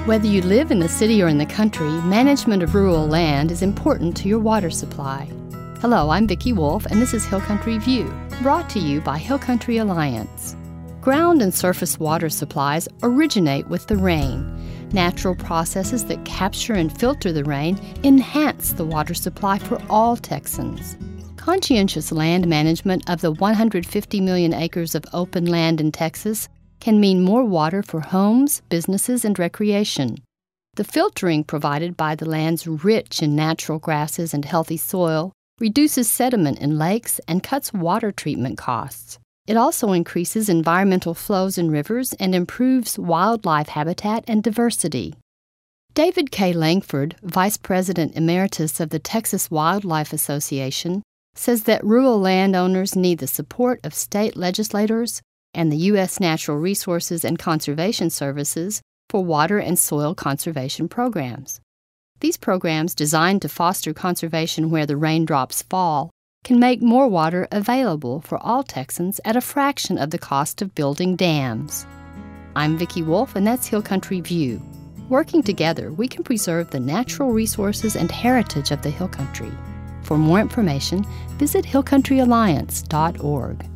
Whether you live in the city or in the country, management of rural land is important to your water supply. Hello, I'm Vicki Wolf, and this is Hill Country View, brought to you by Hill Country Alliance. Ground and surface water supplies originate with the rain. Natural processes that capture and filter the rain enhance the water supply for all Texans. Conscientious land management of the 150 million acres of open land in Texas can mean more water for homes, businesses, and recreation. The filtering provided by the lands rich in natural grasses and healthy soil reduces sediment in lakes and cuts water treatment costs. It also increases environmental flows in rivers and improves wildlife habitat and diversity. David K. Langford, Vice President Emeritus of the Texas Wildlife Association, says that rural landowners need the support of state legislators and the U.S. Natural Resources and Conservation Services for water and soil conservation programs. These programs, designed to foster conservation where the raindrops fall, can make more water available for all Texans at a fraction of the cost of building dams. I'm Vicki Wolf, and that's Hill Country View. Working together, we can preserve the natural resources and heritage of the Hill Country. For more information, visit hillcountryalliance.org.